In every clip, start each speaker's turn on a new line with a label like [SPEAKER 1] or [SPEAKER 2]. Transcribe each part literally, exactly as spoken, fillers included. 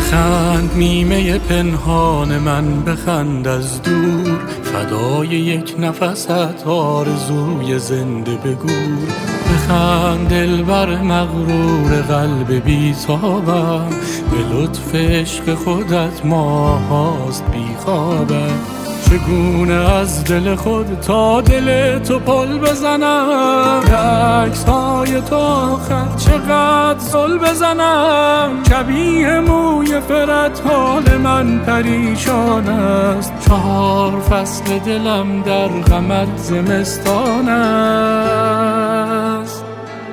[SPEAKER 1] بخند نیمه پنهان من، بخند از دور، فدای یک نفست آرزوی زنده بگور. بخند دلبر مغرور قلب بیتابم، به لطف عشق خودت ماهاست بیخوابم. چگونه از دل خود تا دل تو پل بزنم، عکس های تو آخر چقدر زل بزنم. شبیه موی فرت حال من پریشان است، چهار فصل دلم در غمت زمستان است.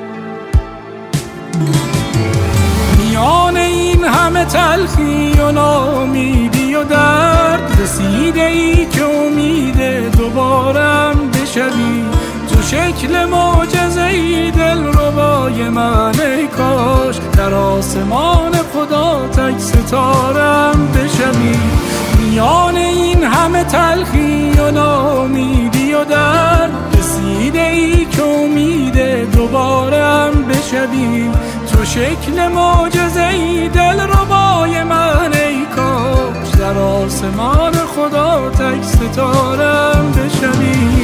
[SPEAKER 1] میان این همه تلخی و ناامیدی و درد، رسیده ای که امید دوبارم بشوی. تو شکل معجزه‌ای دلربای من، ای کاش در آسمان خدا تک ستارم بشوی. میان این همه تلخی و ناامیدی و درد، رسیده ای که امید دوبارم بشوی. تو شکل معجزه‌ای دلربای من، ای کاش در آسمان خدا تک ستارم بشوی.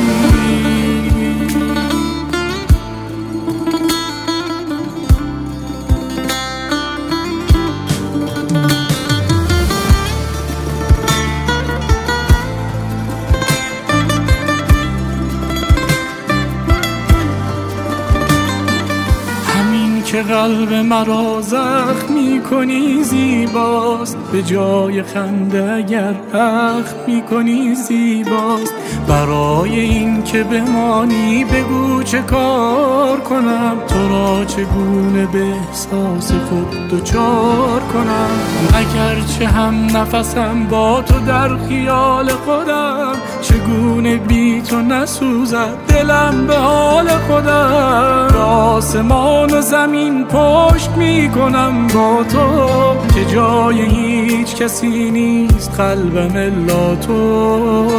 [SPEAKER 1] که قلب مرا زخم کنی زیباست، به جای خنده اگر اخم میکنی زیباست. برای این که بمانی بگو چه کار کنم، تو را چگونه به احساس خود دوچار کنم. اگرچه هم نفسم با تو در خیال خودم، چگونه بی تو نسوزد دلم به حال خودم. به آسمان و زمین پشت می کنم با تو، که جای هیچ کسی نیست قلبم الا تو.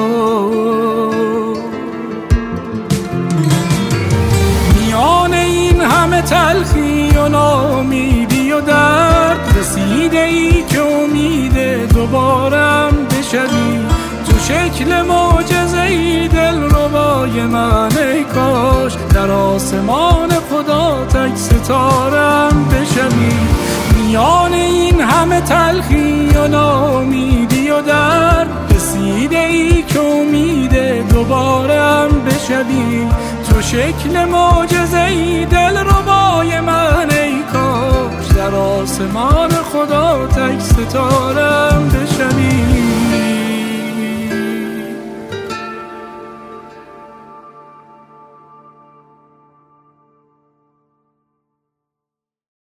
[SPEAKER 1] میان این همه تلخی و ناامیدی و درد، رسیده ای که امید دوبارم بشوی. تو شکل معجزه‌ای دلربای من، ای کاش در آسمان خدا تک ستارم بشوی. میان این همه تلخی و ناامیدی و درد، رسیده ای که امید دوبارم بشوی. تو شکل معجزه‌ای دلربای من، ای کاش در آسمان خدا تک ستارم